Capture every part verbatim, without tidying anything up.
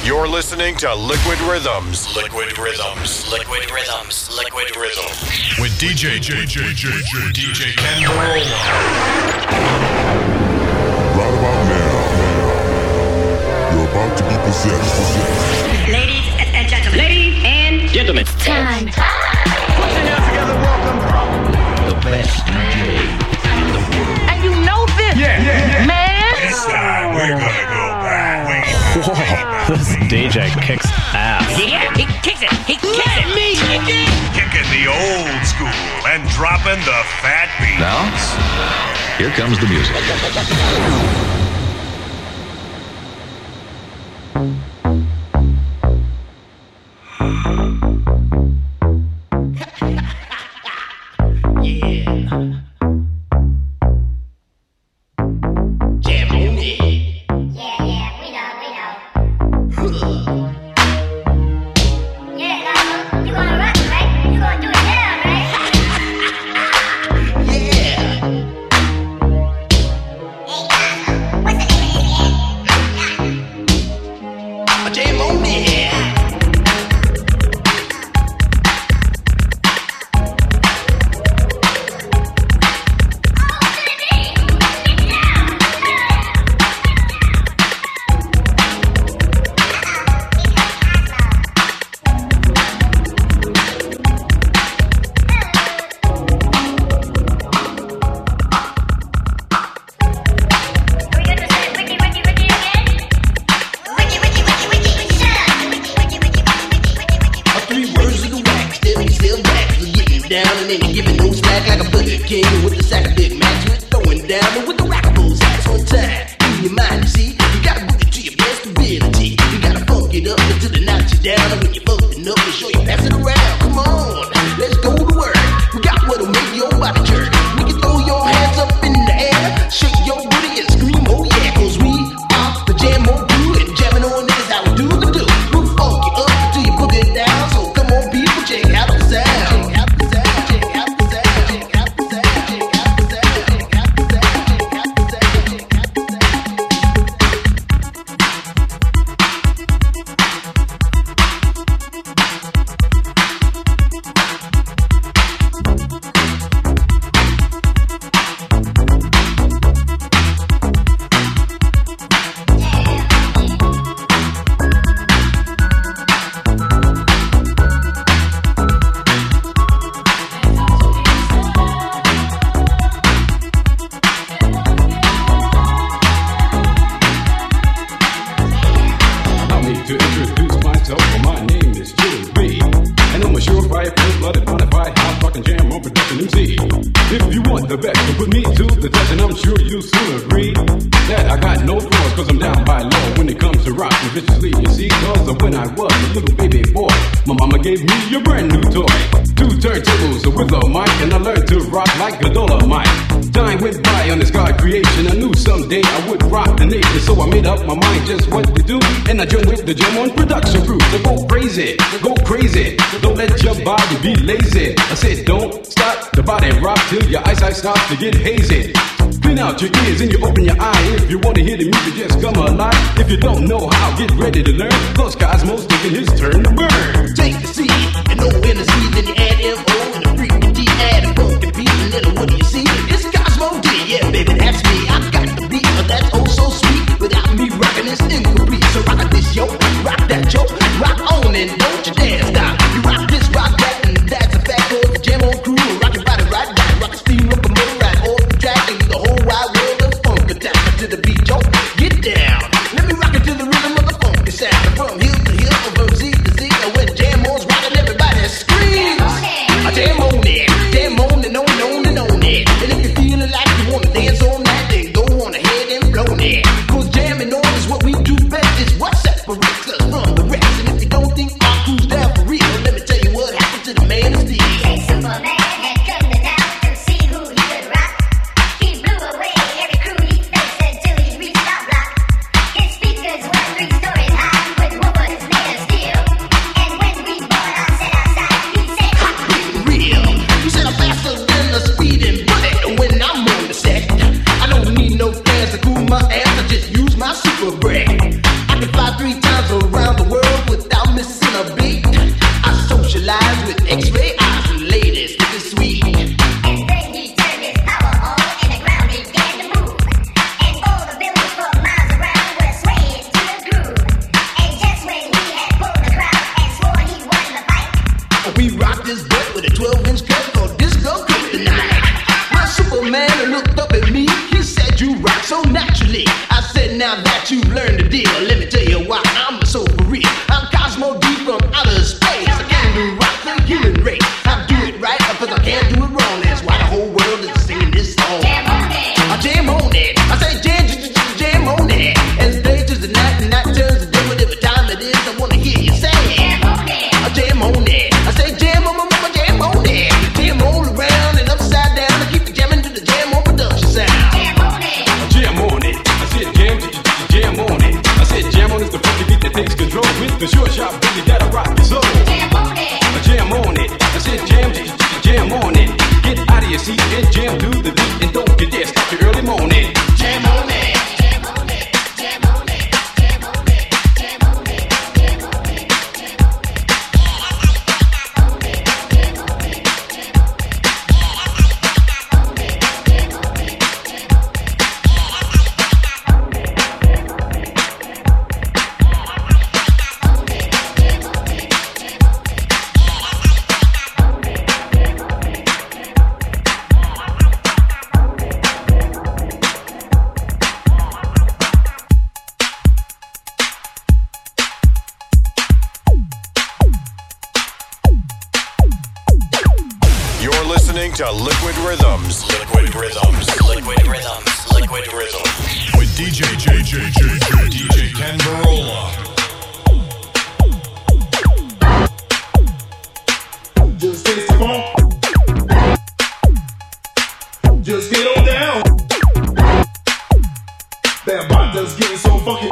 You're listening to Liquid Rhythms. Liquid Rhythms. Liquid Rhythms. Liquid Rhythms. With D J J J J J D J Ken Barola. Right about now, you're about to be possessed. Ladies and gentlemen. Ladies and gentlemen. Time. Put your hands together, welcome. The best D J in the world. And you know this, yeah, yeah, yeah. man. This time we're gonna go back. Whoa, this D J kicks ass. Yeah, he kicks it. He kicks it. Me kick it. Kicking the old school and dropping the fat beat. Now, here comes the music. The jam on production crew, so go crazy, go crazy. Don't let your body be lazy. I said don't stop the body rock till your eyesight starts to get hazy. Clean out your ears and you open your eye. If you want to hear the music, just come alive. If you don't know how, get ready to learn. Cause Cosmo's taking his turn to burn. Take the C and O in the C, then you add M O and the freaking D, add a funky beat, and then what do you see? It's Cosmo D, yeah baby, that's me. I got the beat, but that's oh so sweet. Without me rocking, it's incomplete. So rock this, yo, rock that, yo, rock on and don't you dare stop. You rock this, rock that, and that's a fact. Cause the jam on crew, rock your body right back, rock a steam up a motor right off the track, and the whole wide world of funk attack to the beat, yo, get down. Let me rock it to the rhythm of the funky sound. From hill to hill, from Z to Z, and when jam on's rocking, everybody screams. I jam on it, jam on and on and on and on it. And if you're feeling like you wanna dance on that, then go on ahead and blow it. Cause jamming on is what we do best. It's what separates us from the rest. And if you don't think our crew's down for real, specialize with X-ray eyes for ladies. This is sweet. And then he turned his power on and the ground began to move. And all the buildings for miles around were swaying to the groove. And just when he had pulled the crowd and swore he won the fight, we rocked this butt with a twelve inch cut called Disco Kryptonite. My Superman looked up at me, he said you rock so naturally. I said now that you've learned the deal, let me tell you why I'm so for real. I'm Cosmo D from outer space. I can do rock the human race. I do it right because I can't do it wrong. That's why the whole world is singing this song. jam on it. I jam on it. I say jam, jam, jam, jam on it. As day turns to night and night turns to day, whatever time it is, I wanna hear you say Jam on it. I jam on it. I say jam on, mama, jam on it. Jam all around and upside down. I keep jamming to the jam on production sound. Jam on it. Jam on it. I said jam, j- j- jam on it. I said jam on is the funky beat that takes control with the short shot really that'll rock your soul. Jam on it. I jam on it. I said jam, j- j- jam on it. Get out of your seat and jam to the beat and don't you dare stop your early morning. Jam on it. Jam on it. Jam on it. Jam on it. Jam on it. Jam on it. You're listening to Liquid Rhythms. Liquid Rhythms. Liquid Rhythms. Liquid Rhythms. With D J J J J J D J Ken Barola. Just taste the funk. Just get on down. That body's getting so funky.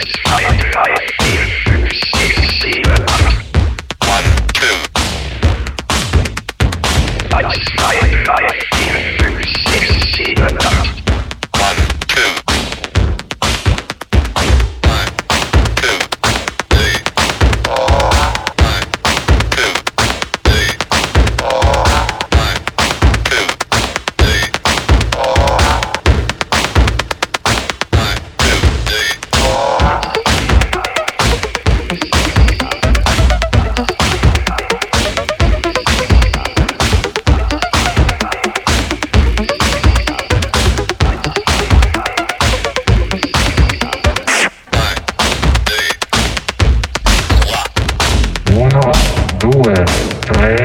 Uno, due, tre.